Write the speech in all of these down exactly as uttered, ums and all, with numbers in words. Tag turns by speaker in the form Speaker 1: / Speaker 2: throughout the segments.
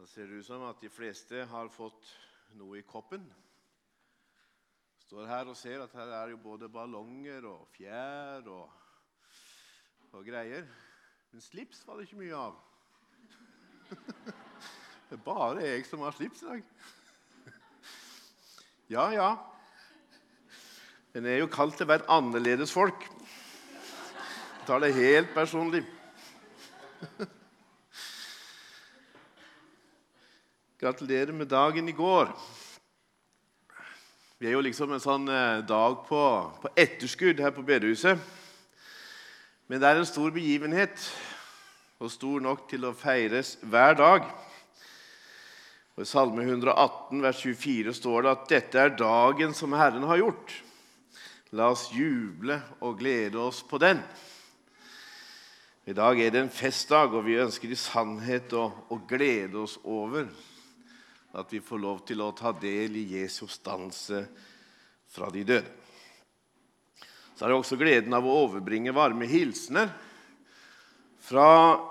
Speaker 1: Det ser ut som at de fleste har fått noe i koppen. Står her og ser at her er jo både ballonger og fjær og, og greier. Men slips var det ikke mye av. Det er bare jeg som har slips i dag. Ja, ja. Men jeg er jo kalt til å være annerledes folk. Jeg tar det helt personlig. Gratulerer med dagen i går. Vi er jo liksom en sånn dag på, på etterskudd her på bedehuset. Men det er en stor begivenhet, og stor nok til å feires hver dag. Og i Salme hundre og atten, vers tjuefire, står det at dette er dagen som Herren har gjort. La oss juble og glede oss på den. I dag er det en festdag, og vi ønsker i sannhet å, å glede oss over at vi får lov til å ta del i Jesu oppstandelse fra de døde. Så er det også gleden av å overbringe varme hilsener fra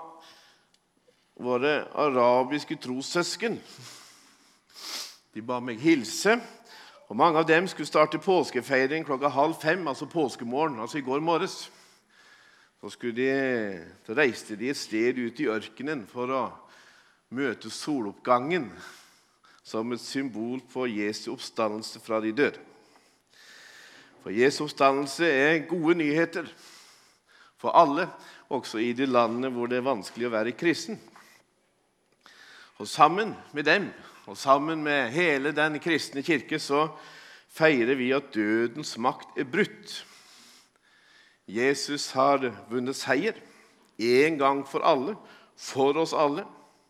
Speaker 1: våre arabiske trossøsken. De ba meg hilse, og mange av dem skulle starte påskefeiring klokka halv fem, altså påskemorgen, altså i går morges. Så, skulle de, så reiste de et sted ut i ørkenen for å møte soloppgangen, som et symbol på Jesu oppstandelse fra de døde. For Jesu oppstandelse er gode nyheter for alle, også i de landene hvor det er vanskelig å være kristen. Og sammen med dem, og sammen med hele den kristne kirke, så feirer vi at dødens makt er brutt. Jesus har vunnet seier, en gang for alle, for oss alle.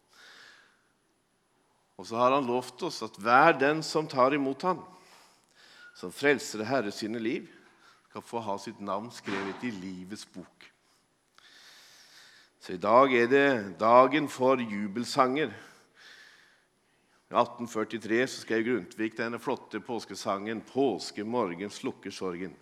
Speaker 1: Og så har han lovt oss at hver den som tar imot han, som frelser Herre sine liv, skal få ha sitt navn skrevet i livets bok. Så i dag er det dagen for jubelsanger. I atten førtitre så skrev Grundtvig denne flotte påskesangen «Påskemorgen slukker sorgen».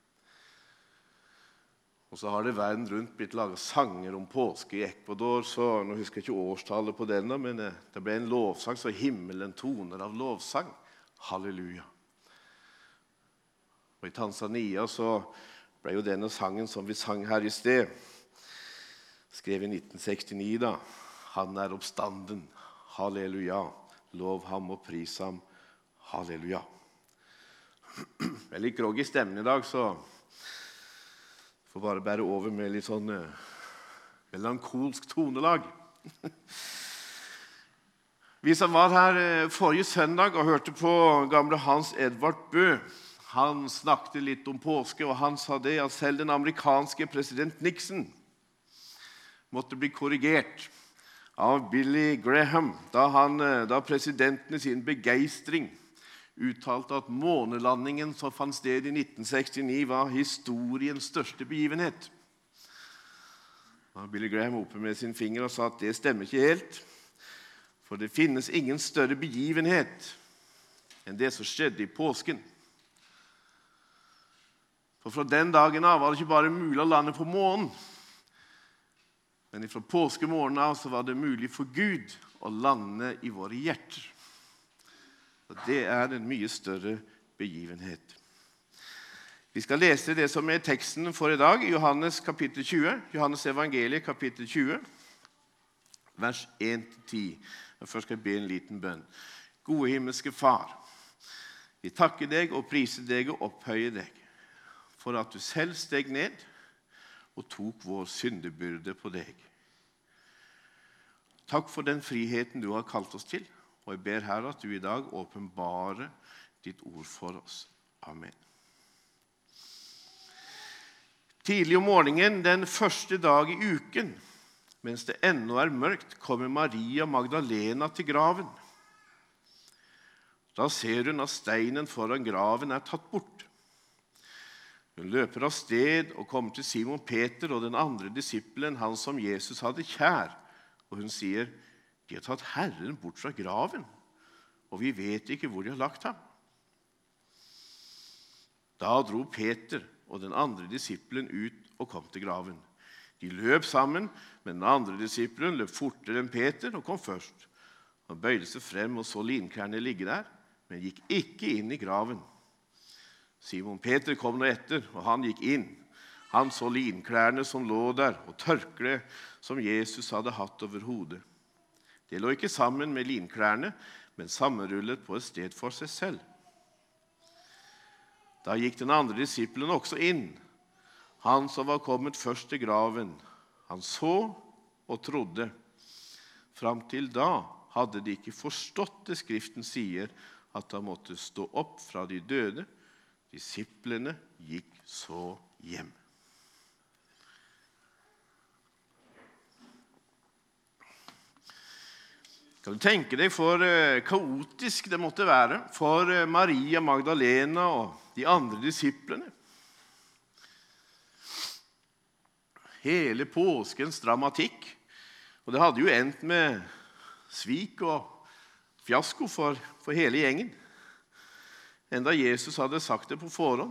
Speaker 1: Og så har det verden rundt blitt laget sanger om påske i Ecuador, så nå husker jeg ikke årstallet på denne, men det ble en lovsang, så himmelen toner av lovsang. Halleluja. Og i Tanzania så ble jo denne sangen som vi sang her i sted, skrevet i nitten sekstini da. Han er oppstanden. Halleluja. Lov ham og pris ham. Halleluja. Jeg er litt grogg i stemmen i dag, så får bare bære over med litt sånn uh, melankolsk tonelag. Vi som var her uh, forrige søndag og hørte på gamle Hans Edvard Bø, han snakket litt om påske, og han sa det at selv den amerikanske president Nixon måtte bli korrigert av Billy Graham, da, han, uh, da presidenten i sin begeistring uttalte at månelandingen som fant sted i nitten sekstini var historiens største begivenhet. Da Billy Graham oppe med sin finger og sa at det stemmer ikke helt, for det finnes ingen større begivenhet enn det som skjedde i påsken. For fra den dagen av var det ikke bare mulig å lande på månen, men fra påskemorgen av så var det mulig for Gud å lande i våre hjerter. Og det er en mye større begivenhet. Vi skal lese det som er teksten for i dag, i Johannes kapittel tjue, Johannes evangeliet kapittel tjue, vers en til ti. Først skal jeg be en liten bønn. Gode himmelske Far, vi takker deg og priser deg og opphøyer deg, for at du selv steg ned og tok vår syndebyrde på deg. Takk for den friheten du har kalt oss til, og jeg ber Herre at du i dag åpenbarer ditt ord for oss. Amen. Tidlig om morgenen, den første dag i uken, mens det ennå er mørkt, kommer Maria Magdalena til graven. Da ser hun at steinen foran graven er tatt bort. Hun løper av sted og kommer til Simon Peter og den andre disippelen, han som Jesus hadde kjær, og hun sier: de har tatt Herren bort fra graven, og vi vet ikke hvor de har lagt ham. Da dro Peter og den andre disippelen ut og kom til graven. De løp sammen, men den andre disippelen løp fortere enn Peter og kom først. Han bøyde seg frem og så linklærne ligge der, men gikk ikke inn i graven. Simon Peter kom nå etter, og han gikk inn. Han så linklærne som lå der, og tørkle som Jesus hadde hatt over hodet. Det lå ikke sammen med linklærne, men sammenrullet på et sted for seg selv. Da gikk den andre disippelen også inn, han som var kommet først til graven. Han så og trodde. Fram til da hadde de ikke forstått det Skriften sier, at han måtte stå opp fra de døde. Disiplene gikk så hjem. Kan du tenke deg for kaotisk det måtte være for Maria Magdalena og de andre disiplene? Hele påskens dramatikk, og det hadde jo endt med svik og fiasko for, for hele gjengen. Enda Jesus hadde sagt det på forhånd.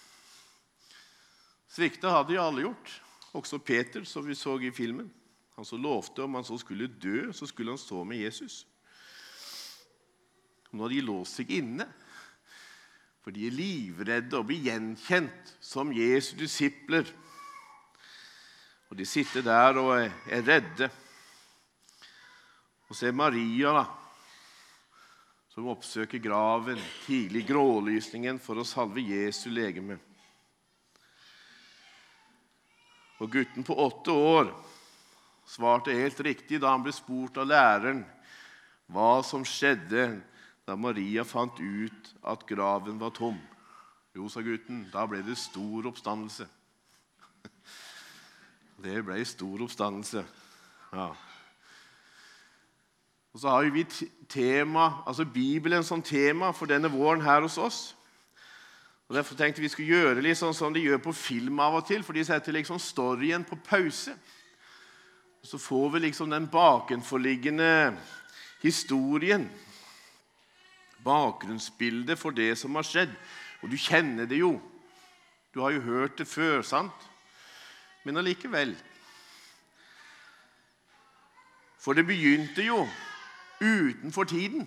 Speaker 1: Svikta hadde jo alle gjort, også Peter, som vi så i filmen. Han så lovte om han så skulle dø, så skulle han stå med Jesus. Nå har de låst seg inne, for de er livredde og blir gjenkjent som Jesu disipler. Og de sitter der og er redde. Og så er Maria da, som oppsøker graven tidlig i grålysningen for å salve Jesu legeme. Og gutten på åtte år svarte helt riktig da han ble spurt av læreren hva som skjedde da Maria fant ut at graven var tom. Jo, sa gutten, da ble det stor oppstandelse. Det ble stor oppstandelse. Ja. Og så har vi tema, altså Bibelen som tema for denne våren her hos oss. Og derfor tenkte vi skulle gjøre litt sånn som de gjør på film av og til, for de setter liksom storyen på pause. Og så får vi liksom den bakenforliggende historien, bakgrunnsbildet for det som har skjedd. Og du kjenner det jo. Du har jo hørt det før, sant? Men allikevel. For det begynte jo utenfor tiden.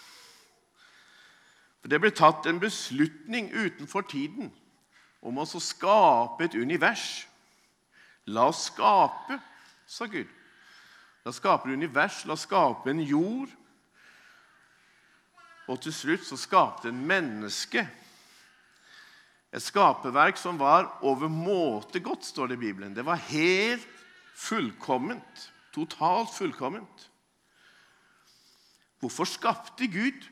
Speaker 1: For det ble tatt en beslutning utenfor tiden om å skape et univers. La oss skape, sa Gud. La oss skape et univers, la oss skape en jord. Og til slutt så skapte en menneske. Et skaperverk som var overmåte godt, står det i Bibelen. Det var helt fullkomment, totalt fullkomment. Hvorfor skapte Gud?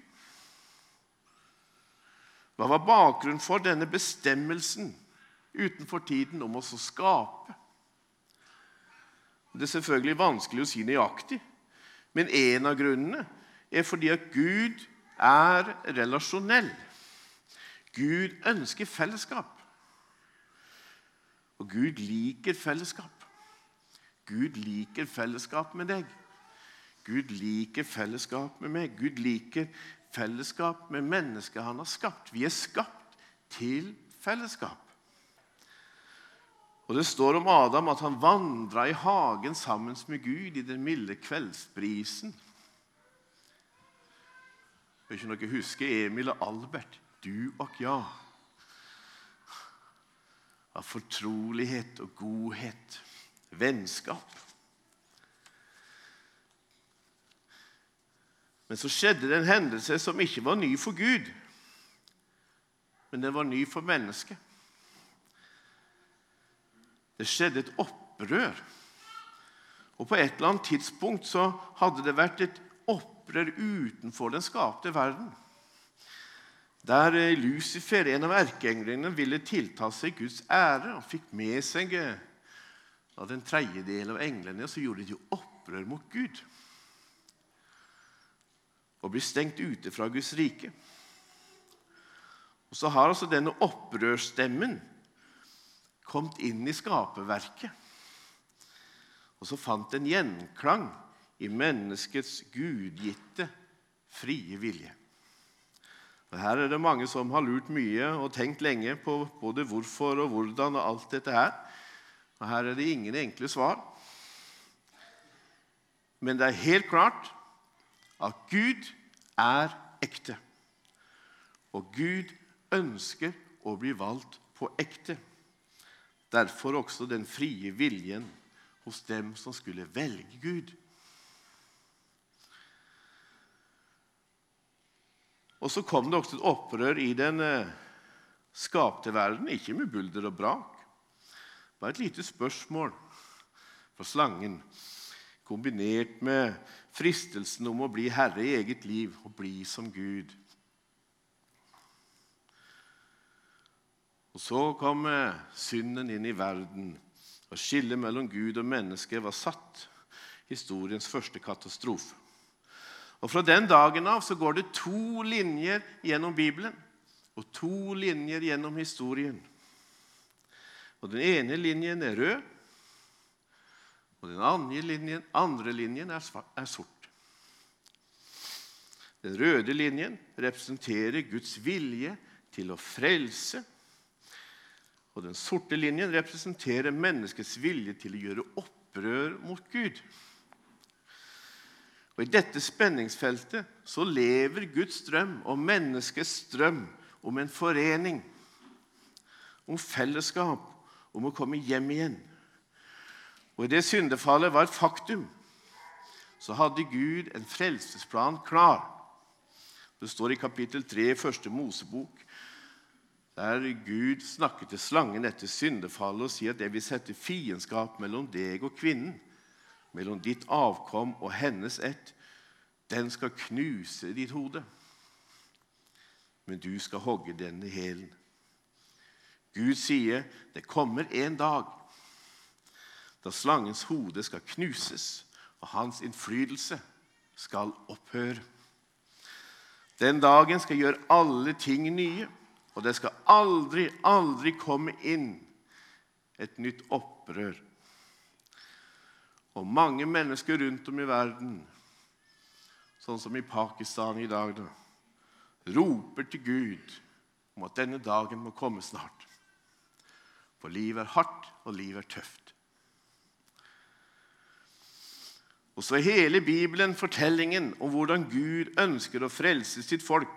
Speaker 1: Hva var bakgrunnen for denne bestemmelsen utenfor tiden om å skape? Det er selvfølgelig vanskelig å si nøyaktig, men en av grunnene er fordi at Gud er relasjonell. Gud ønsker fellesskap, og Gud liker fellesskap. Gud liker fellesskap med deg. Gud liker fellesskap med meg. Gud liker fellesskap med mennesker han har skapt. Vi er skapt til fellesskap. Og det står om Adam at han vandret i hagen sammen med Gud i den milde kveldsbrisen. Jeg vet ikke om dere husker Emil og Albert. Du og jeg. Av fortrolighet og godhet. Vennskap. Men så skjedde det en hendelse som ikke var ny for Gud. Men den var ny for mennesket. Det skjedde et opprør. Og på et eller annet tidspunkt så hadde det vært et opprør utenfor den skapte verden. Der Lucifer, en av erkeenglene, ville tilta seg Guds ære og fikk med seg av den tredjedel av englene, så gjorde de opprør mot Gud og ble stengt ute fra Guds rike. Og så har altså denne opprørsstemmen kommet inn i skaperverket, og så fant en gjenklang i menneskets gudgitte frie vilje. Og her er det mange som har lurt mye og tenkt lenge på både hvorfor og hvordan og alt dette her. Og her er det ingen enkle svar. Men det er helt klart at Gud er ekte. Og Gud ønsker å bli valgt på ekte. Derfor også den frie viljen hos dem som skulle velge Gud. Og så kom det også et opprør i den skapte verden, ikke med bulder og brak. Det var et lite spørsmål fra slangen, kombinert med fristelsen om å bli herre i eget liv og bli som Gud. Og så kom synden inn i verden, og skillet mellom Gud og menneske var satt. Historiens første katastrofe. Og fra den dagen av så går det to linjer gjennom Bibelen, og to linjer gjennom historien. Og den ene linjen er rød, og den andre linjen, andre linjen er, er sort. Den røde linjen representerer Guds vilje til å frelse, og den sorte linjen representerer menneskets vilje til å gjøre opprør mot Gud. Og i dette spenningsfeltet så lever Guds drøm og menneskets drøm om en forening, om fellesskap, om å komme hjem igjen. Og i det syndefallet var et faktum, så hadde Gud en frelsesplan klar. Det står i kapittel tre i første Mosebok, der Gud snakker til slangen etter syndefallet og sier at det vil sette fiendskap mellom deg og kvinnen, mellom ditt avkom og hennes ett. Den skal knuse ditt hode, men du skal hogge den i hælen. Gud sier, det kommer en dag da slangens hode skal knuses, og hans innflytelse skal opphøre. Den dagen skal gjøre alle ting nye, og det skal aldri, aldri komme inn et nytt opprør. Og mange mennesker rundt om i verden, sånn som i Pakistan i dag, da, roper til Gud om at denne dagen må komme snart. For livet er hardt, og livet er tøft. Og så er hele Bibelen fortellingen om hvordan Gud ønsker å frelse sitt folk.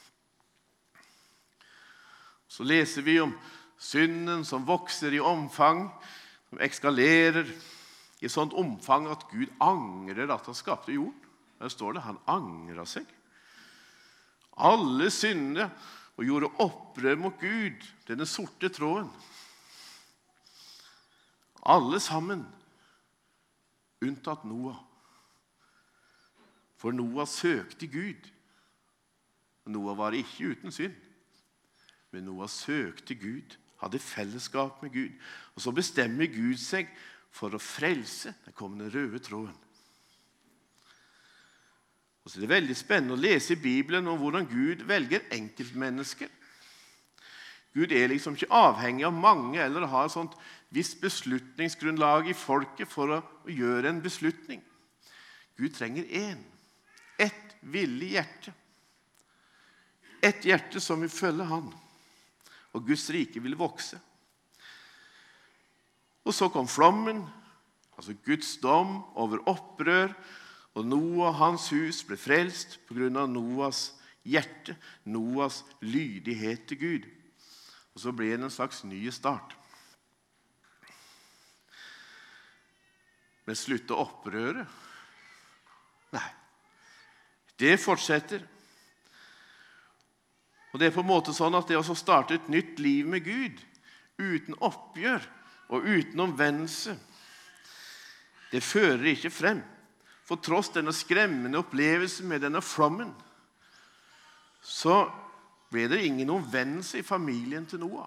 Speaker 1: Så leser vi om synden som vokser i omfang, som ekskalerer i sånt omfang at Gud angrer at han skapte jorden. Der står det, han angrer seg. Alle syndene og gjorde opprør mot Gud, denne sorte tråden. Alle sammen, unntatt Noah. For Noah søkte Gud. Noah var ikke uten synd. Men Noah søkte Gud, hadde fellesskap med Gud. Og så bestemmer Gud seg for å frelse den kommende røde tråden. Og så er det veldig spennende å lese i Bibelen om hvordan Gud velger enkeltmennesker. Gud er liksom ikke avhengig av mange, eller har et sånt visst beslutningsgrunnlag i folket for å gjøre en beslutning. Gud trenger en, ett villig hjerte. Et hjerte som vil følge han. Og Guds rike vil vokse. Og så kom flommen, altså Guds dom over opprør, og Noah og hans hus ble frelst på grunn av Noahs hjerte, Noahs lydighet til Gud. Og så ble det en slags ny start. Men slutte opprøret? Nei, det fortsetter. Og det er på en måte sånn at det å starte et nytt liv med Gud, uten oppgjør og uten omvendelse, det fører ikke frem. For tross denne skremmende opplevelsen med denne flommen, så ble det ingen omvendelse i familien til Noah.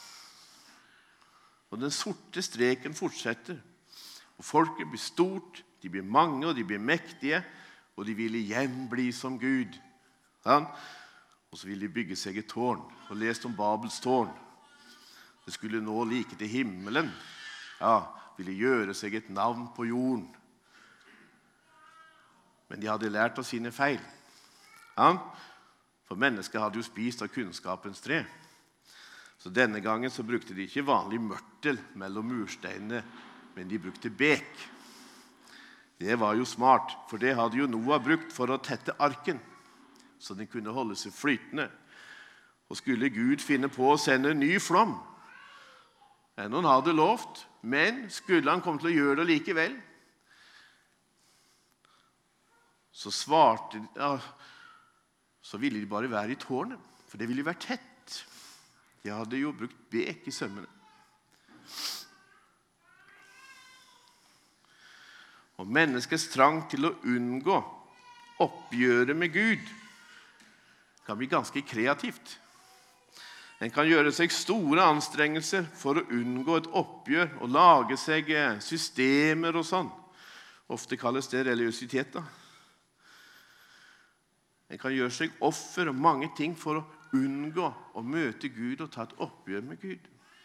Speaker 1: Og den sorte streken fortsetter. Og folket blir stort, de blir mange og de blir mektige, og de vil igjen bli som Gud. Ja? Og så ville de bygge seg et tårn, og lest om Babels tårn. Det skulle nå like til himmelen. Ja, ville gjøre seg et navn på jorden. Men de hadde lært av sine feil. Ja, for mennesket hadde jo spist av kunnskapens tre. Så denne gangen så brukte de ikke vanlig mørtel mellom mursteinene, men de brukte bek. Det var jo smart, for det hadde jo Noah brukt for å tette arken, så den kunne holde seg flytende. Og skulle Gud finne på å sende en ny flom, enn han hadde lovt, men skulle han komme til å gjøre det likevel, så svarte ja, så ville de bare være i tårnet, for det ville jo være tett. De hadde jo brukt bek i sømmene. Og menneskets trang til å unngå oppgjøret med Gud kan bli ganske kreativt. En kan gjøre seg store anstrengelser for å unngå et oppgjør og lage seg systemer og sånn. Ofte kalles det religiøsitet da. En kan gjøre seg offer og mange ting for å unngå å møte Gud og ta et oppgjør med Gud.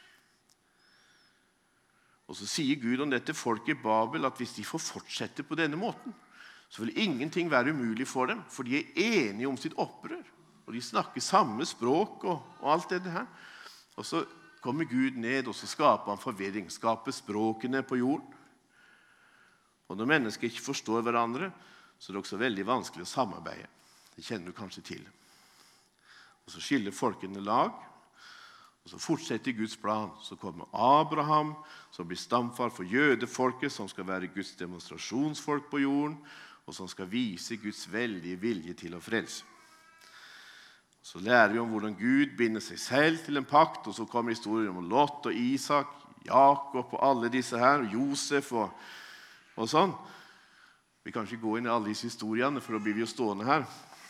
Speaker 1: Og så sier Gud om dette folket i Babel at hvis de får fortsette på denne måten, så vil ingenting være umulig for dem, for de er enige om sitt opprør. Og de snakker samme språk og, og alt det her. Og så kommer Gud ned, og så skaper han forvirring, skaper språkene på jorden. Og når mennesker ikke forstår hverandre, så er det også veldig vanskelig å samarbeide. Det kjenner du kanskje til. Og så skiller folkene lag, og så fortsetter Guds plan. Så kommer Abraham, som blir stamfar for jødefolket, som skal være Guds demonstrasjonsfolk på jorden, og som skal vise Guds veldige vilje til å frelse. Så lærer vi om hvordan Gud binder seg selv til en pakt, og så kommer historien om Lot og Isak, Jakob og alle disse her, Josef og, og sånn. Vi kan ikke gå inn i alle disse historiene, for da blir vi jo stående her.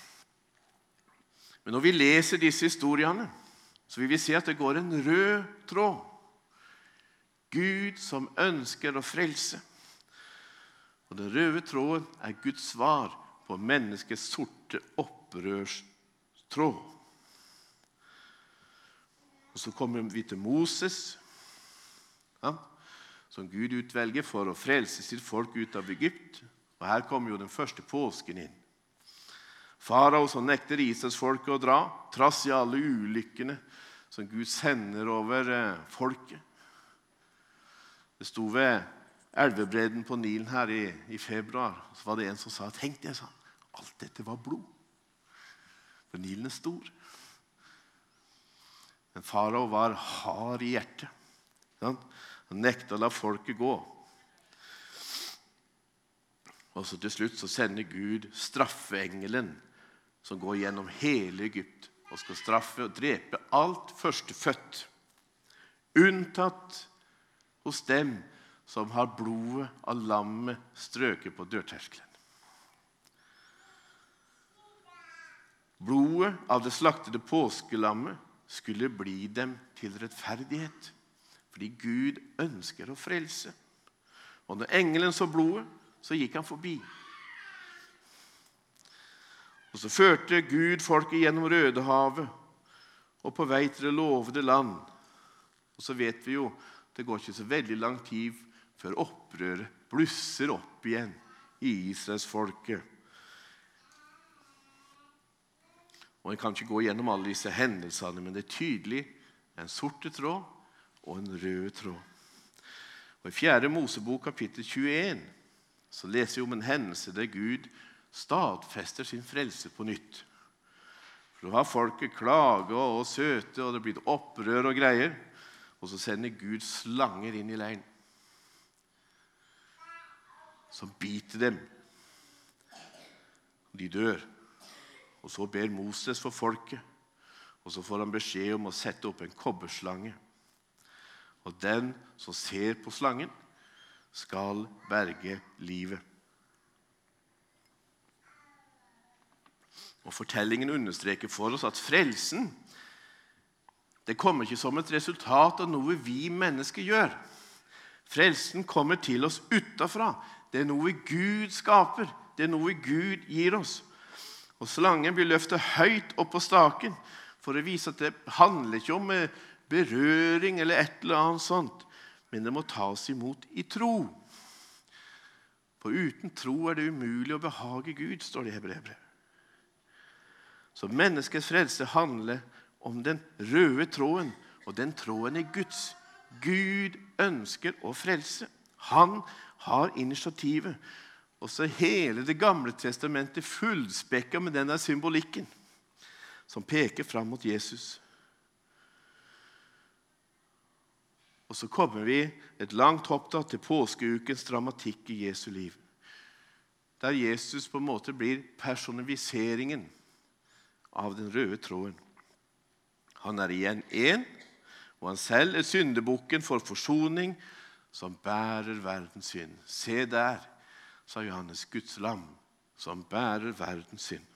Speaker 1: Men når vi leser disse historiene, så vil vi se at det går en rød tråd. Gud som ønsker å frelse. Og den røde tråden er Guds svar på menneskets sorte opprørstråd. Og så kommer vi til Moses, ja, som Gud utvelger for å frelse sitt folk ut av Egypt. Og her kommer jo den første påsken inn. Farao som nekter Israels folk å dra, trass i alle ulykkene som Gud sender over folket. Det sto ved elvebredden på Nilen her i, i februar, så var det en som sa, tenk det, sa, alt dette var blod. For Nilen er stor. Men farao var hard i hjertet. Han nektet å la folket gå. Og så til slutt så sender Gud straffeengelen som går gjennom hele Egypt og skal straffe og drepe alt førstefødt, unntatt hos dem som har blodet av lammet strøket på dørterskelen. Blodet av det slaktede påskelammet skulle bli dem til rettferdighet, fordi Gud ønsker å frelse. Og når engelen så blodet, så gikk han forbi. Og så førte Gud folket gjennom Rødehavet og på vei til det lovede land. Og så vet vi jo, det går ikke så veldig lang tid før opprøret blusser opp igjen i Israels folket. Og en kan ikke gå gjennom alle disse hendelsene, men det er tydelig en sorte tråd og en rød tråd. Og i fjerde Mosebok kapittel tjueen så leser vi om en hendelse der Gud stadfester sin frelse på nytt. For da har folket klaget og søte, og det blir opprør og greier, og så sender Gud slanger inn i leiren, som biter dem, og de dør. Og så ber Moses for folket, og så får han beskjed om å sette opp en kobberslange. Og den som ser på slangen, skal berge livet. Og fortellingen understreker for oss at frelsen, det kommer ikke som et resultat av noe vi mennesker gjør. Frelsen kommer til oss utenfra. Det er noe Gud skaper. Det er noe Gud gir oss. Og slangen blir løftet høyt opp på staken for å vise at det handler ikke om berøring eller et eller annet sånt, men det må tas imot i tro. For uten tro er det umulig å behage Gud, står det i Hebreerbrevet. Så menneskets frelse handler om den røde tråden, og den tråden er Guds. Gud ønsker å frelse. Han har initiativet. Og så er hele det gamle testamentet fullspekket med denne symbolikken som peker fram mot Jesus. Og så kommer vi et langt hopp da, til påskeukens dramatikk i Jesu liv. Der Jesus på en måte blir personifiseringen av den røde tråden. Han er igjen en, og han selv er syndebukken for forsoning som bærer verdens synd. Se der, sa Johannes, Guds lam som bærer verdens synd.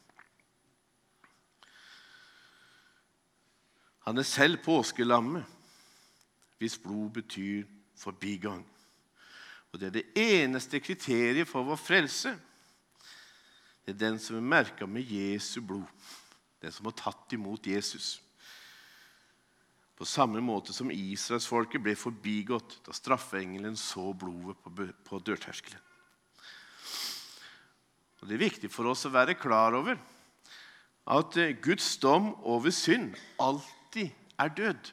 Speaker 1: Han er selv påskelammet, hvis blod betyr forbigang. Og det er det eneste kriteriet for vår frelse. Det er den som er merket med Jesu blod. Den som har tatt imot Jesus. På samme måte som Israelsfolket ble forbigått da straffeengelen så blodet på, på dørterskelen. Og det er viktig for oss å være klar over at Guds dom over synd alltid er død.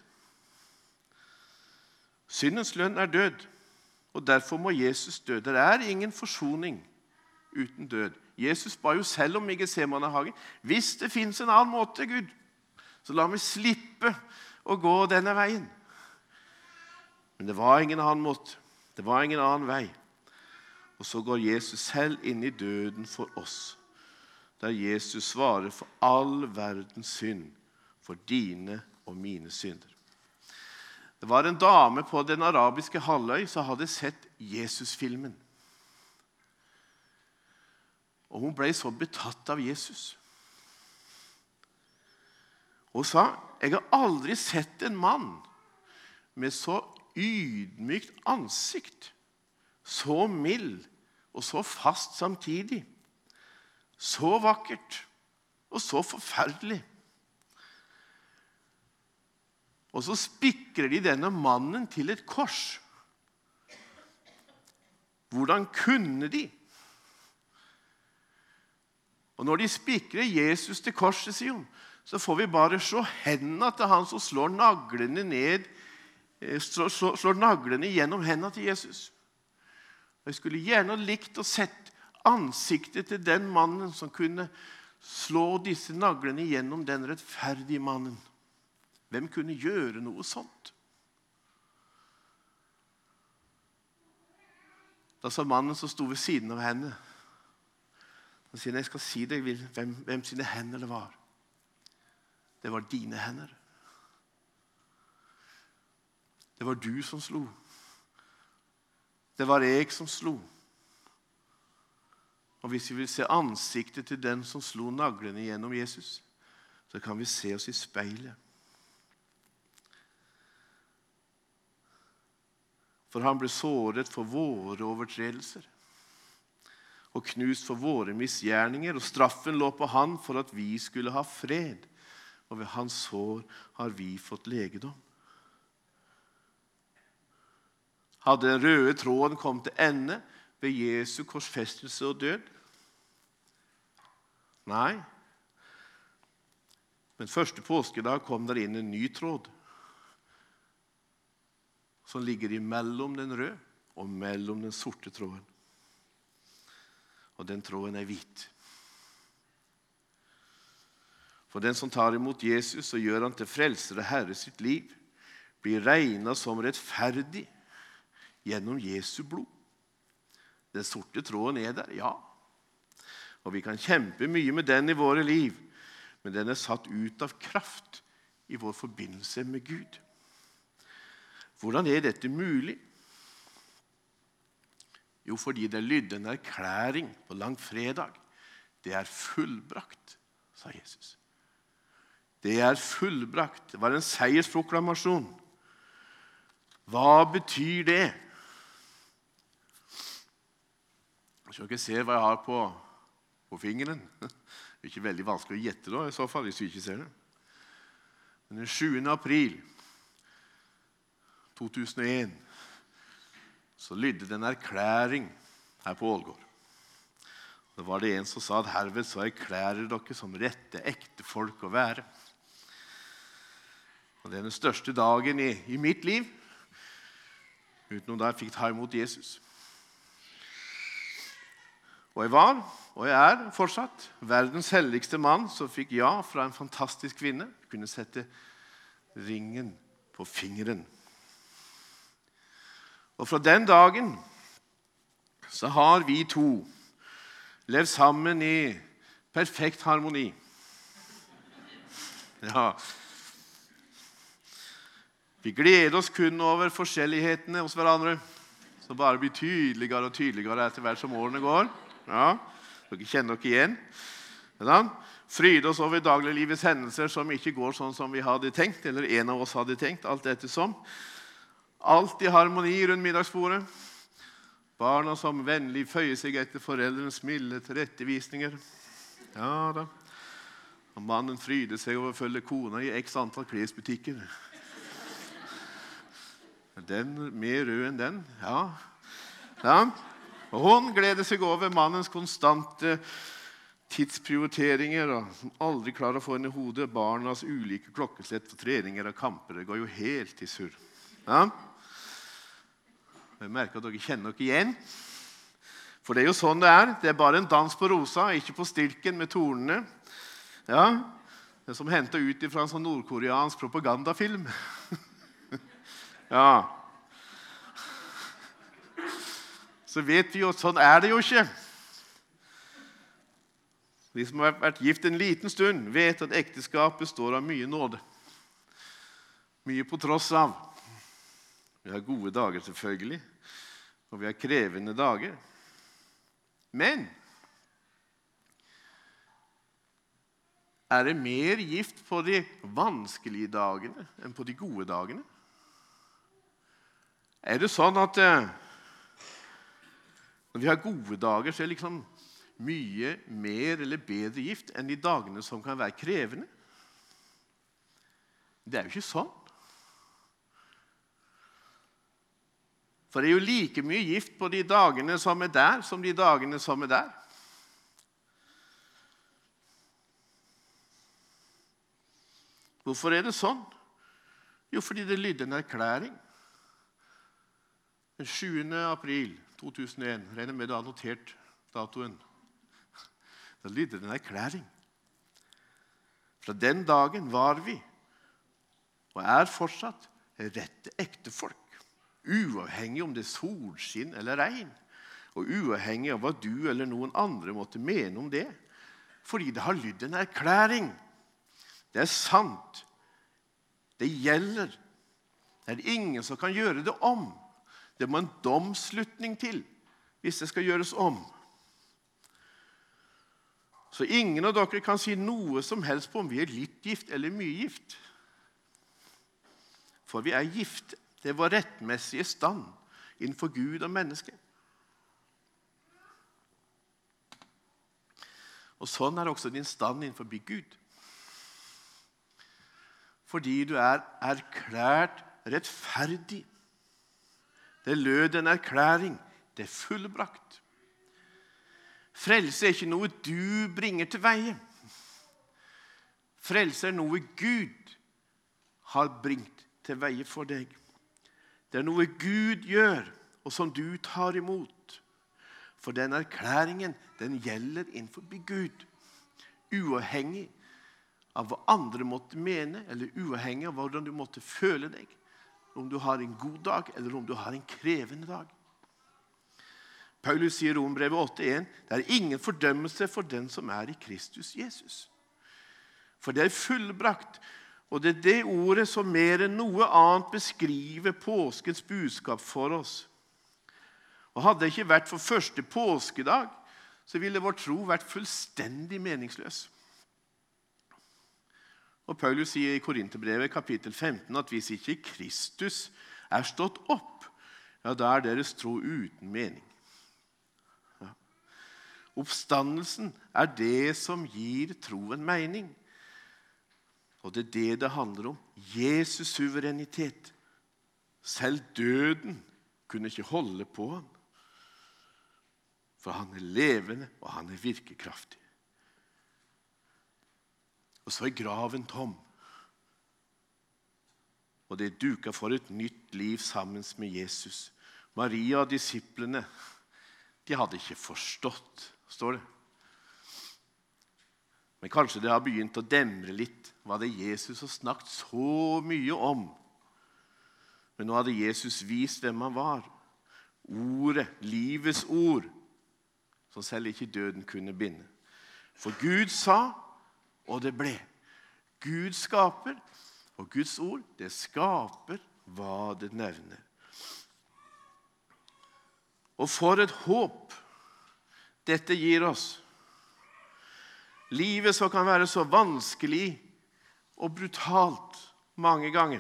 Speaker 1: Syndens lønn er død, og derfor må Jesus dø. Det er ingen forsoning uten død. Jesus ba jo selv om i Getsemanehagen. Hvis det finnes en annen måte, Gud, så la meg slippe å gå denne veien. Men det var ingen annen måte. Det var ingen annen vei. Og så går Jesus selv inn i døden for oss, der Jesus svarer for all verdens synd, for dine og mine synder. Det var en dame på den arabiske halvøy som hadde sett Jesus-filmen. Og hun ble så betatt av Jesus. Hun sa, jeg har aldri sett en mann med så ydmykt ansikt, så mild og så fast samtidig, så vakkert og så forferdelig. Og så spikrer de denne mannen til et kors. Hvordan kunne de? Og når de spikrer Jesus til korset, sier hun, så får vi bare se hendene til han som slår naglene ned, slår, slår, slår naglene gjennom hendene til Jesus. Og jeg skulle gjerne likt å sett ansiktet til den mannen som kunne slå disse naglene gjennom den rettferdige mannen. Hvem kunne gjøre noe sånt? Da sa mannen som stod ved siden av henne, han sier, jeg skal si deg hvem, hvem sine hender det var. Det var dine hender. Det var du som slo. Det var jeg som slo. Og hvis vi vil se ansiktet til den som slo naglene gjennom Jesus, så kan vi se oss i speilet. For han ble såret for våre overtredelser, og knust for våre misgjerninger, og straffen lå på han for at vi skulle ha fred, og ved hans sår har vi fått legedom. Hadde den røde tråden kommet til ende ved Jesu korsfestelse og død? Nei. Men første påskedag kom der inn en ny tråd, som ligger imellom den røde og mellom den sorte tråden. Og den tråden er hvit. For den som tar imot Jesus og gjør han til frelser og herre sitt liv, blir regnet som rettferdig gjennom Jesu blod. Den sorte tråden er der, ja. Og vi kan kjempe mye med den i våre liv, men den er satt ut av kraft i vår forbindelse med Gud. Hvordan er dette mulig? Jo, fordi det lydde en erklæring på langfredag. Det er fullbrakt, sa Jesus. Det er fullbrakt. Det var en seiersproklamasjon. Hva betyr det? Jeg skal ikke se hva jeg har på, på fingeren. Det er ikke veldig vanskelig å gjette da, i så fall, hvis du ikke ser det. Men den sjuende april to tusen og en, så lydde det en erklæring her på Ålgård. Det var det en som sa at herved så erklærer dere som rette, ekte folk å være. Og det er den største dagen i, i mitt liv, utenom da jeg fikk ta imot Jesus. Og jeg var, og jeg er fortsatt, verdens helligste mann som fikk ja fra en fantastisk kvinne. Kunne sette ringen på fingeren. Og fra den dagen så har vi to levd sammen i perfekt harmoni. Ja. Vi gleder oss kun over forskjellighetene hos hverandre, som bare blir tydeligere og tydeligere etter hvert som årene går. Ja, dere kjenner dere igjen. Ja, fryde oss over dagliglivets hendelser som ikke går sånn som vi hadde tenkt, eller en av oss hadde tenkt, alt dette som. Alt i harmoni rundt middagsbordet. Barna som vennlig føyer seg etter foreldrenes milde tilrettevisninger. Ja da. Og mannen fryder seg over å følge kona i x antall klesbutikker. Den mer rød enn den, ja. Ja. Og hun gleder seg over mannens konstante tidsprioriteringer, og som aldri klarer å få inn i hodet barnas ulike klokkeslett for treninger og kamper. Det går jo helt i surr. Ja. Jeg merker at dere kjenner dere igjen. For det er jo sånn det er. Det er bare en dans på rosa, ikke på stilken med tornene. Ja, det er som hentet ut fra en sånn nordkoreansk propagandafilm. Ja. Så vet vi jo, sånn er det jo ikke. De som har vært gift en liten stund, vet at ekteskap består av mye nåde. Mye på tross av. Vi har gode dager selvfølgelig, og vi har krevende dager. Men er det mer gift på de vanskelige dagene enn på de gode dagene? Er det sånn at eh, når vi har gode dager, så er det liksom mye mer eller bedre gift enn de dagene som kan være krevende? Det er jo ikke sånn. For det er jo like mye gift på de dagene som er der, som de dagene som er der. Hvorfor er det sånn? Jo, fordi det lydde en erklæring. Den sjuende april to tusen og en, regner med du har notert datoen. Da lydde det en erklæring. Fra den dagen var vi, og er fortsatt, rette ektefolk. Uavhengig om det er solskinn eller regn, og uavhengig av hva du eller noen andre måtte mene om det, fordi det har lydd en erklæring. Det er sant. Det gjelder. Det er ingen som kan gjøre det om. Det må en domslutning til hvis det skal gjøres om. Så ingen av dere kan si noe som helst på om vi er litt gift eller mye gift. For vi er gift. Det er vår rettmessige stand innenfor Gud og mennesket. Og sånn er også din stand innenfor Gud. Fordi du er erklært rettferdig. Det lød en erklæring. Det er fullbrakt. Frelse er ikke noe du bringer til veie. Frelse er noe Gud har bringt til veie for deg. Det er noe Gud gjør, og som du tar imot. For den erklæringen, den gjelder innenfor Gud. Uavhengig av hva andre måtte mene, eller uavhengig av hvordan du måtte føle deg. Om du har en god dag, eller om du har en krevende dag. Paulus sier i Romerbrevet åtte en, det er ingen fordømmelse for den som er i Kristus Jesus. For det er fullbrakt, og det er det ordet som mer enn noe annet beskriver påskens budskap for oss. Og hadde det ikke vært for første påskedag, så ville vår tro vært fullstendig meningsløs. Og Paulus sier i Korinterbrevet kapittel femten at hvis ikke Kristus er stått opp, ja, da er deres tro uten mening. Ja. Oppstandelsen er det som gir troen mening. Og det er det det handler om. Jesus suverenitet. Selv døden kunne ikke holde på han. For han er levende, og han er virkekraftig. Og så er graven tom. Og det er duket for et nytt liv sammen med Jesus. Maria og disiplene, de hadde ikke forstått står det. Men kanskje det har begynt å demre litt hva det Jesus har snakket så mye om. Men nå hadde Jesus vist hvem han var. Ordet, livets ord, som selv ikke døden kunne binde. For Gud sa, og det ble. Gud skaper, og Guds ord, det skaper hva det nevner. Og for et håp dette gir oss. Livet som kan være så vanskelig og brutalt mange ganger.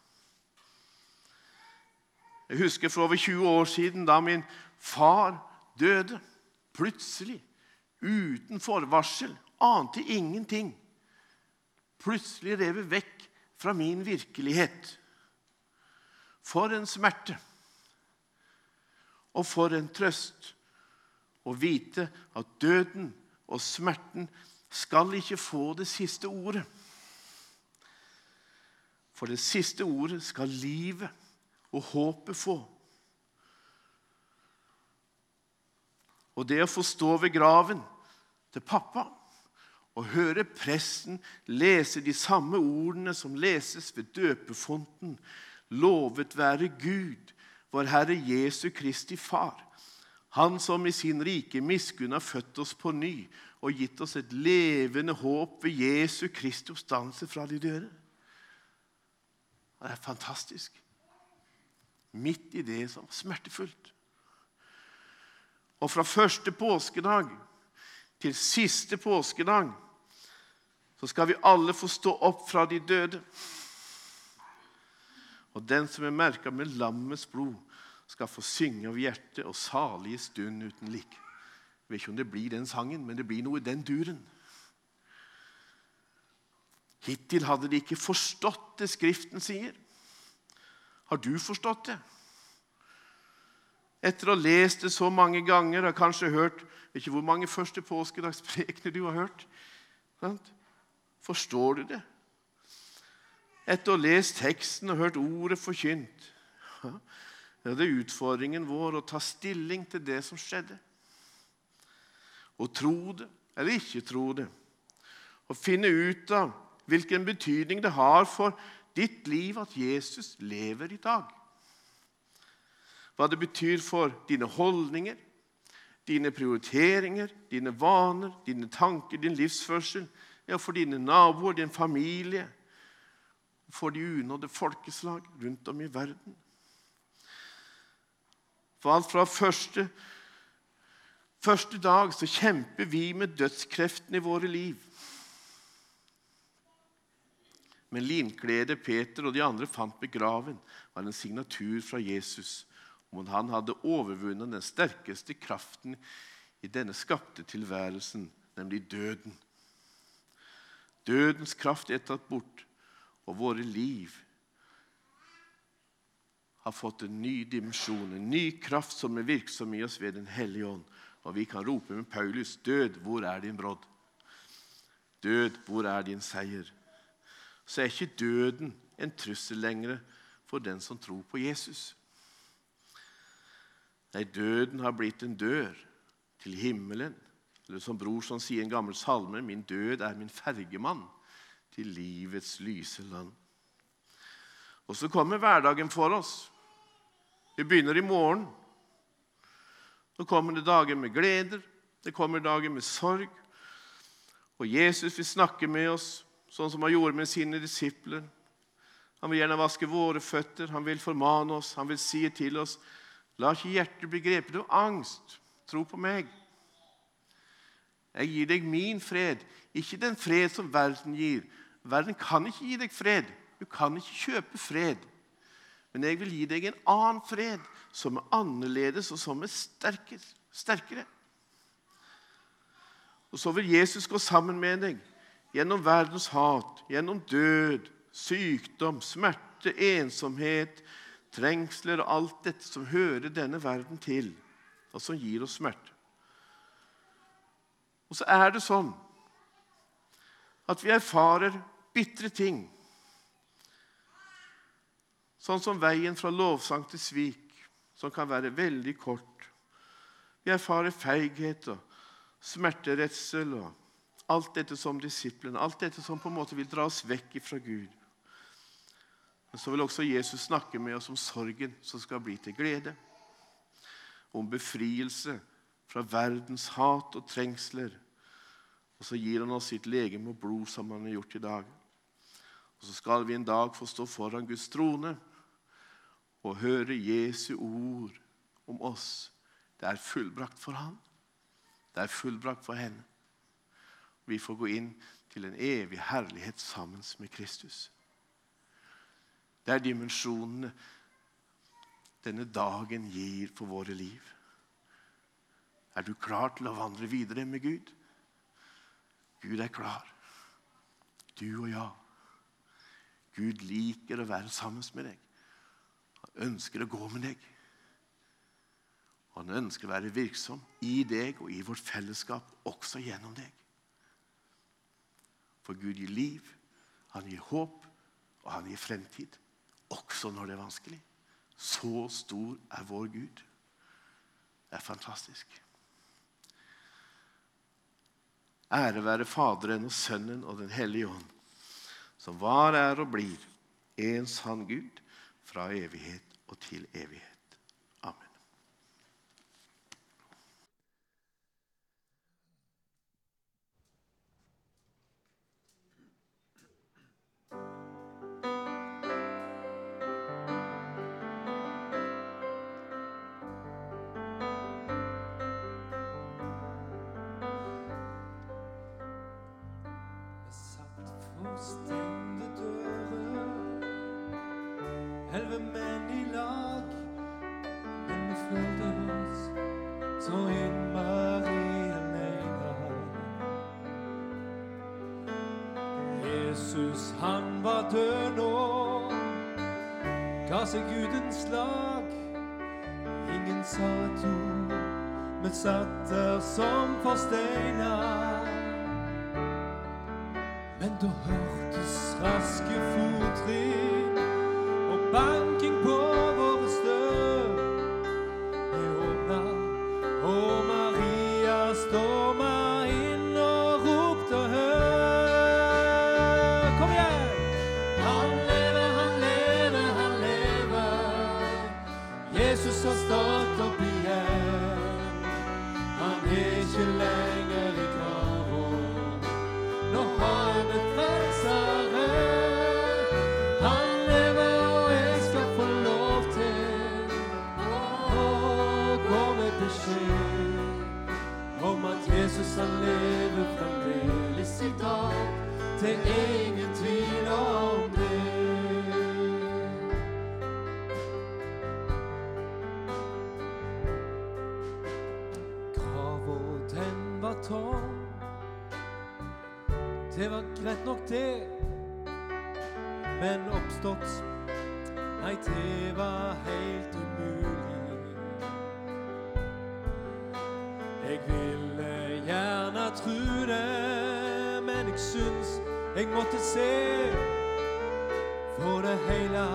Speaker 1: Jeg husker for over tjue år siden da min far døde. Plutselig, uten forvarsel, ante ingenting. Plutselig revet vekk fra min virkelighet. For en smerte. Og for en trøst. Å vite at døden og smerten skal ikke få det siste ordet. For det siste ordet skal livet og håpet få. Og det å få stå ved graven til pappa og høre presten lese de samme ordene som leses ved døpefonten, lovet være Gud, vår Herre Jesu Kristi Far, han som i sin rike miskunn har født oss på ny og gitt oss et levende håp ved Jesu Kristi oppstandelse fra de døde. Det er fantastisk. Midt i det som er smertefullt. Og fra første påskedag til siste påskedag så skal vi alle få stå opp fra de døde. Og den som er merket med lammets blod skal få synge av hjertet og salige stund uten like. Jeg vet ikke om det blir den sangen, men det blir noe i den duren. Hittil hadde de ikke forstått det Skriften sier. Har du forstått det? Etter å ha lest det så mange ganger, har kanskje hørt, ikke hvor mange første påskedagsprekener du har hørt. Sant? Forstår du det? Etter å ha lest teksten og hørt ordet forkynt, ja, er det utfordringen vår å ta stilling til det som skjedde. Og tro det, eller ikke tro det. Og finne ut av hvilken betydning det har for ditt liv at Jesus lever i dag. Hva det betyr for dine holdninger, dine prioriteringer, dine vaner, dine tanker, din livsførsel, ja, for dine naboer, din familie, for de unådde folkeslag rundt om i verden. For alt fra første, første dag så kjemper vi med dødskreften i våre liv. Men linkledet Peter og de andre fant begraven var en signatur fra Jesus om at han hadde overvunnet den sterkeste kraften i denne skapte tilværelsen, nemlig døden. Dødens kraft er tatt bort, og våre liv har fått en ny dimensjon, en ny kraft som er virksom i oss ved den hellige ånd. Og vi kan rope med Paulus, død, hvor er din brodd? Død, hvor er din seier? Så er ikke døden en trussel lenger for den som tror på Jesus. Nei, døden har blitt en dør til himmelen. Eller som Brorson sier i en gammel salme, min død er min fergemann til livets lyse land. Og så kommer hverdagen for oss. Vi begynner i morgen. Så kommer det dager med gleder, det kommer dager med sorg. Og Jesus vil snakke med oss, sånn som han gjorde med sine disipler. Han vil gjerne vaske våre føtter, han vil formane oss, han vil si til oss, la ikke hjertet bli grepet av angst, tro på meg. Jeg gir deg min fred, ikke den fred som verden gir. Verden kan ikke gi deg fred, du kan ikke kjøpe fred. Men jeg vil gi deg en annen fred, som er annerledes og som er sterkere. Og så vil Jesus gå sammen med deg, gjennom verdens hat, gjennom død, sykdom, smerte, ensomhet, trengsler og alt dette som hører denne verden til, og som gir oss smerte. Og så er det sånn at vi erfarer bittre ting, sånn som veien fra lovsang til svik, som kan være veldig kort. Vi erfarer feighet og smerteretsel og alt dette som disiplene, alt dette som på en måte vil dra oss vekk fra Gud. Men så vil også Jesus snakke med oss om sorgen som skal bli til glede, om befrielse fra verdens hat og trengsler. Og så gir han oss sitt legeme og blod som han har gjort i dag. Og så skal vi en dag få stå foran Guds trone og høre Jesu ord om oss. Det er fullbrakt for han. Det er fullbrakt for henne. Vi får gå inn til en evig herlighet sammen med Kristus. Det er dimensjonene denne dagen gir for våre liv. Er du klar til å vandre videre med Gud? Gud er klar. Du og jeg. Gud liker å være sammen med deg. Han ønsker å gå med deg. Han ønsker å være virksom i deg og i vårt fellesskap, også gjennom deg. For Gud gir liv, han gir håp, og han gir fremtid, også når det er vanskelig. Så stor er vår Gud. Det er fantastisk. Ære være Faderen og Sønnen og den Hellige Ånd, som var, er og blir en sann Gud fra evighet og til evighet. Amen.
Speaker 2: Stengte dører, elleve menn i lag, men vi følte oss så innmari alene. Jesus, han var død nå, ga seg Gudens lag. Ingen sa et ord, men satt der som forsteinet. Men da hørtes raske fottrinn og banking på våre støv. Jeg åpna, og Maria storma inn og ropte høy. Kom igjen! Han lever, han lever, han lever. Jesus har stått opp igjen. Han er ikke lenger i graven. Nå har vi frelsere. Han lever, og jeg skal få lov til å gå med beskjed om at Jesus han lever fremdeles i dag. Det er ingen tvil om det. Graven, den var tom. Det var greit nok det, men oppstått, nei, det var helt umulig. Jeg ville gjerne tro det, men jeg syns jeg måtte se, for det hele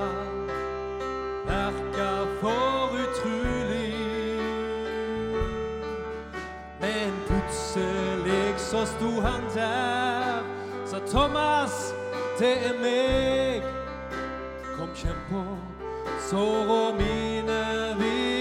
Speaker 2: verket for utrolig. Men plutselig så sto han der, sa Thomas, det er meg. Kom, kjenn på sårene mine, vi